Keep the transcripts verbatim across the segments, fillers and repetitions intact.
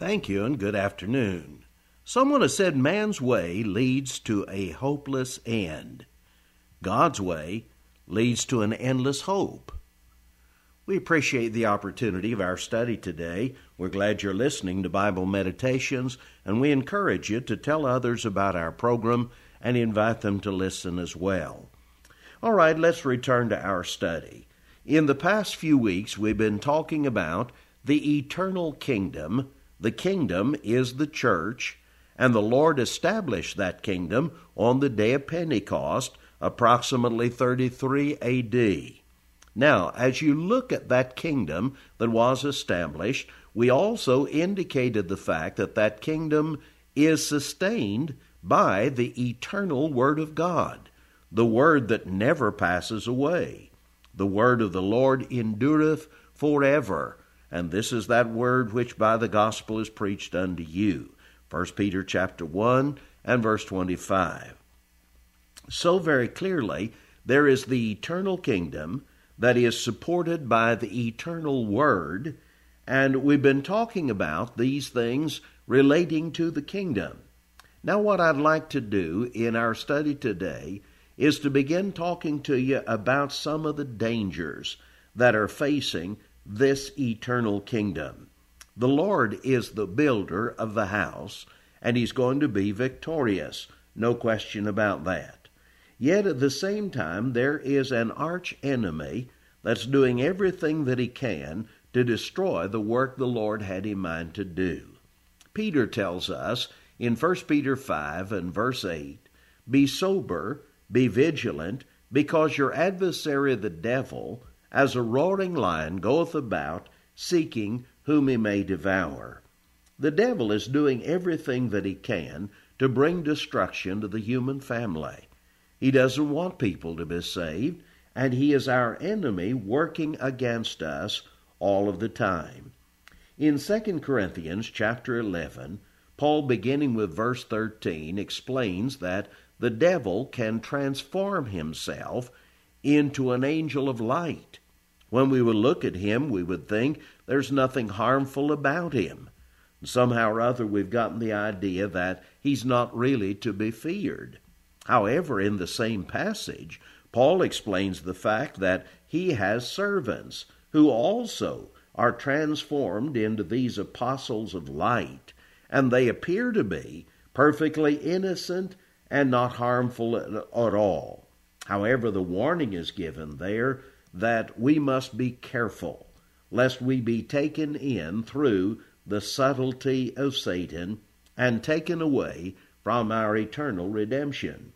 Thank you and good afternoon. Someone has said man's way leads to a hopeless end. God's way leads to an endless hope. We appreciate the opportunity of our study today. We're glad you're listening to Bible Meditations, and we encourage you to tell others about our program and invite them to listen as well. All right, let's return to our study. In the past few weeks, we've been talking about the eternal kingdom. The kingdom is the church, and the Lord established that kingdom on the day of Pentecost, approximately thirty-three A D. Now, as you look at that kingdom that was established, we also indicated the fact that that kingdom is sustained by the eternal Word of God, the Word that never passes away. The Word of the Lord endureth forever, and this is that Word which by the gospel is preached unto you. First Peter chapter one and verse twenty-five. So very clearly, there is the eternal kingdom that is supported by the eternal Word, and we've been talking about these things relating to the kingdom. Now, what I'd like to do in our study today is to begin talking to you about some of the dangers that are facing this eternal kingdom. The Lord is the builder of the house, and He's going to be victorious. No question about that. Yet at the same time, there is an arch enemy that's doing everything that he can to destroy the work the Lord had in mind to do. Peter tells us in First Peter five and verse eight, "Be sober, be vigilant, because your adversary the devil, as a roaring lion, goeth about, seeking whom he may devour." The devil is doing everything that he can to bring destruction to the human family. He doesn't want people to be saved, and he is our enemy working against us all of the time. In Second Corinthians chapter eleven, Paul, beginning with verse thirteen, explains that the devil can transform himself into an angel of light. When we would look at him, we would think there's nothing harmful about him. Somehow or other, we've gotten the idea that he's not really to be feared. However, in the same passage, Paul explains the fact that he has servants who also are transformed into these apostles of light, and they appear to be perfectly innocent and not harmful at all. However, the warning is given there that we must be careful, lest we be taken in through the subtlety of Satan and taken away from our eternal redemption.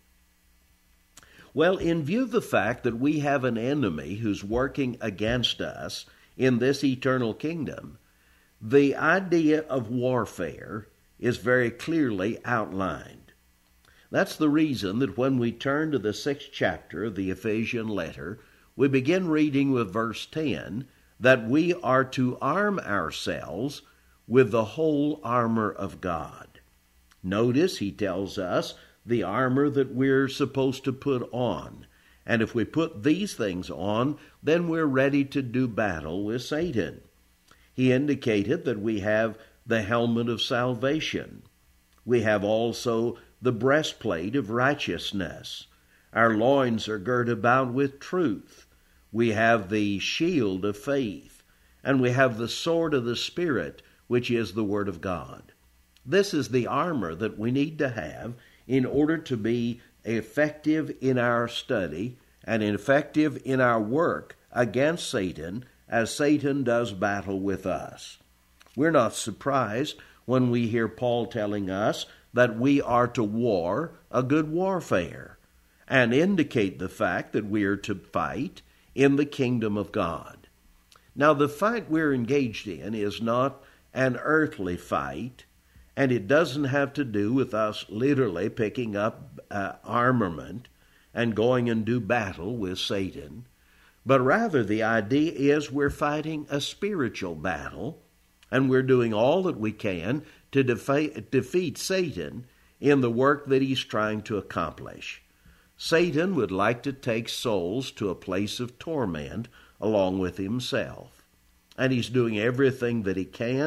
Well, in view of the fact that we have an enemy who's working against us in this eternal kingdom, the idea of warfare is very clearly outlined. That's the reason that when we turn to the sixth chapter of the Ephesian letter, we begin reading with verse ten, that we are to arm ourselves with the whole armor of God. Notice he tells us the armor that we're supposed to put on. And if we put these things on, then we're ready to do battle with Satan. He indicated that we have the helmet of salvation. We have also the breastplate of righteousness. Our loins are girt about with truth. We have the shield of faith. And we have the sword of the Spirit, which is the Word of God. This is the armor that we need to have in order to be effective in our study and effective in our work against Satan as Satan does battle with us. We're not surprised when we hear Paul telling us that we are to war a good warfare and indicate the fact that we are to fight in the kingdom of God. Now, the fight we're engaged in is not an earthly fight, and it doesn't have to do with us literally picking up uh, armament and going and do battle with Satan. But rather the idea is we're fighting a spiritual battle, and we're doing all that we can to defa- defeat Satan in the work that he's trying to accomplish. Satan would like to take souls to a place of torment along with himself. And he's doing everything that he can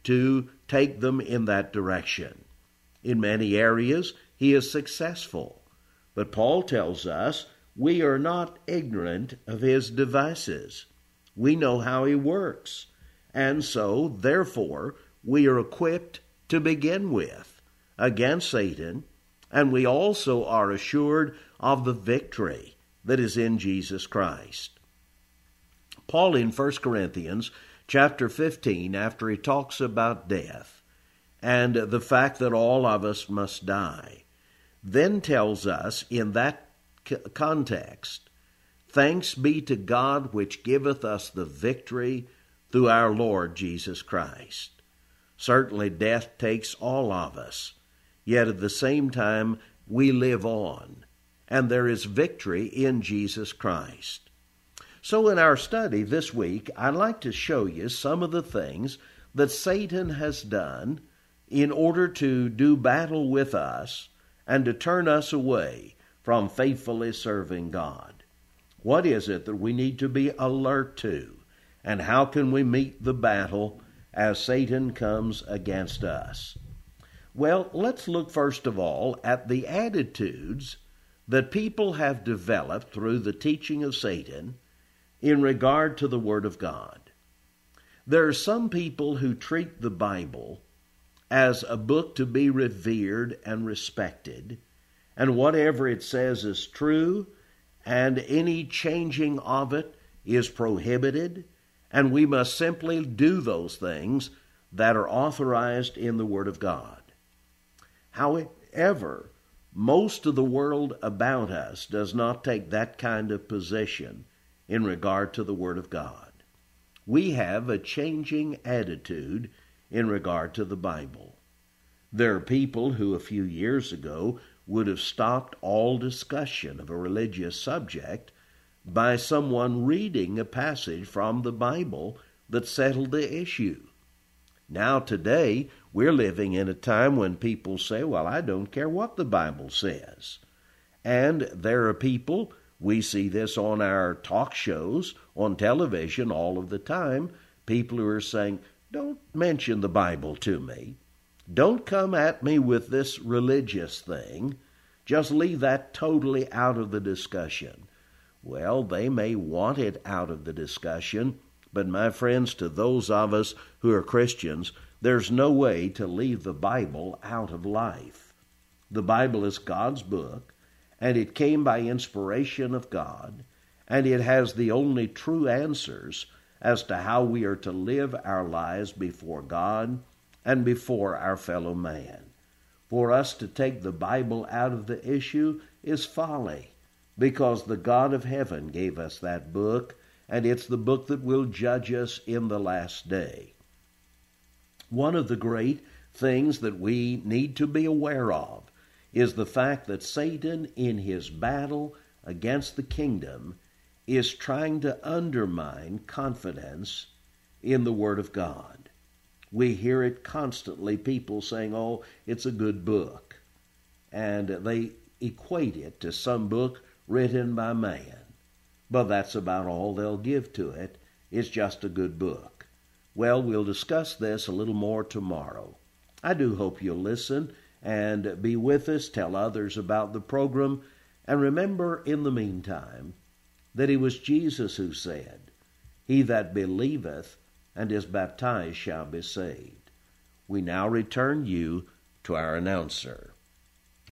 to take them in that direction. In many areas, he is successful. But Paul tells us we are not ignorant of his devices. We know how he works. And so, therefore, we are equipped to begin with against Satan, and we also are assured of the victory that is in Jesus Christ. Paul in First Corinthians chapter fifteen, after he talks about death and the fact that all of us must die, then tells us in that context, "Thanks be to God which giveth us the victory through our Lord Jesus Christ." Certainly death takes all of us, yet at the same time we live on, and there is victory in Jesus Christ. So in our study this week, I'd like to show you some of the things that Satan has done in order to do battle with us and to turn us away from faithfully serving God. What is it that we need to be alert to, and how can we meet the battle as Satan comes against us? Well, let's look first of all at the attitudes that people have developed through the teaching of Satan in regard to the Word of God. There are some people who treat the Bible as a book to be revered and respected, and whatever it says is true, and any changing of it is prohibited, and we must simply do those things that are authorized in the Word of God. However, most of the world about us does not take that kind of position in regard to the Word of God. We have a changing attitude in regard to the Bible. There are people who a few years ago would have stopped all discussion of a religious subject by someone reading a passage from the Bible that settled the issue. Now today, we're living in a time when people say, well, I don't care what the Bible says. And there are people, we see this on our talk shows, on television all of the time, people who are saying, don't mention the Bible to me. Don't come at me with this religious thing. Just leave that totally out of the discussion. Well, they may want it out of the discussion, but my friends, to those of us who are Christians, there's no way to leave the Bible out of life. The Bible is God's book, and it came by inspiration of God, and it has the only true answers as to how we are to live our lives before God and before our fellow man. For us to take the Bible out of the issue is folly, because the God of heaven gave us that book, and it's the book that will judge us in the last day. One of the great things that we need to be aware of is the fact that Satan, in his battle against the kingdom, is trying to undermine confidence in the Word of God. We hear it constantly, people saying, oh, it's a good book. And they equate it to some book written by man. But that's about all they'll give to it. It's just a good book. Well, we'll discuss this a little more tomorrow. I do hope you'll listen and be with us, tell others about the program, and remember in the meantime that it was Jesus who said, he that believeth and is baptized shall be saved. We now return you to our announcer.